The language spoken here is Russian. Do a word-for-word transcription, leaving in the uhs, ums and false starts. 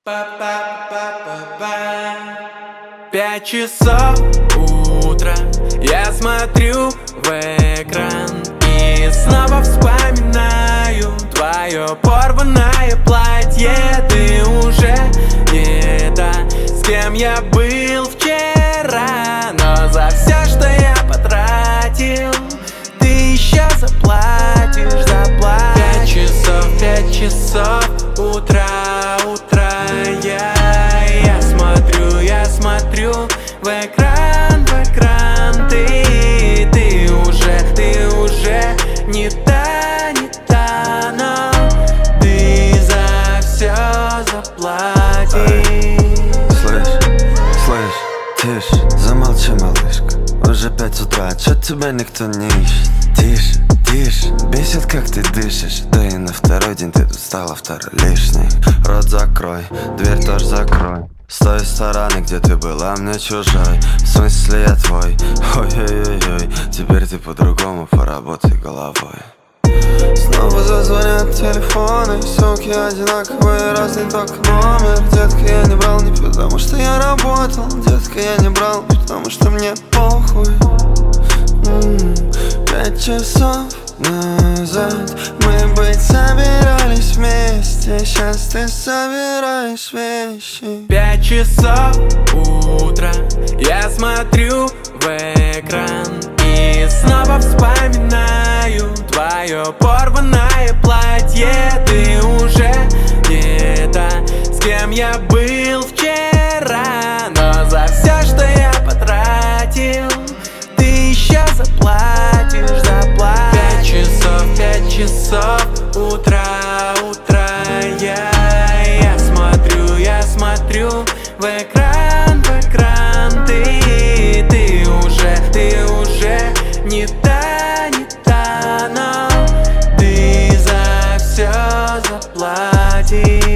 Пять часов утра, я смотрю в экран и снова вспоминаю твое порванное платье. Ты уже не та, с кем я был вчера, но за все, что я потратил, ты еще заплатишь, заплатишь. Пять часов, пять часов утра, утра, я Я смотрю, я смотрю в экран, в экран. Ты, ты уже, ты уже не та, не та, но ты за все заплатишь. Слышь, слышь, тише, замолчи, малышка. Уже пять утра, чё тебя никто не ищет? Тише, тише, бесит, как ты дышишь. Да и на второй день ты тут стала второй лишний. Рот закрой, дверь тоже закрой. С той стороны, где ты была мне чужой. В смысле я твой, ой-ой-ой-ой. Теперь ты по-другому, поработай головой. Снова зазвонят телефоны, суки одинаковые, разный только номер. Детка, я не брал не потому, что я работал. Детка, я не брал, потому что мне похуй. М-м-м. Пять часов назад мы быть собирались вместе. Сейчас ты собираешь вещи. Пять часов утра, я смотрю в экран и снова вспоминаю твое порванное платье. Ты уже не та, с кем я был вчера, но за все, что я потратил, ты еще заплатишь, заплатишь. Пять часов, пять часов утра, утра, я Я смотрю, я смотрю в экран, в экран. Ты, ты уже, ты уже не та, не та, но ты за все заплатишь.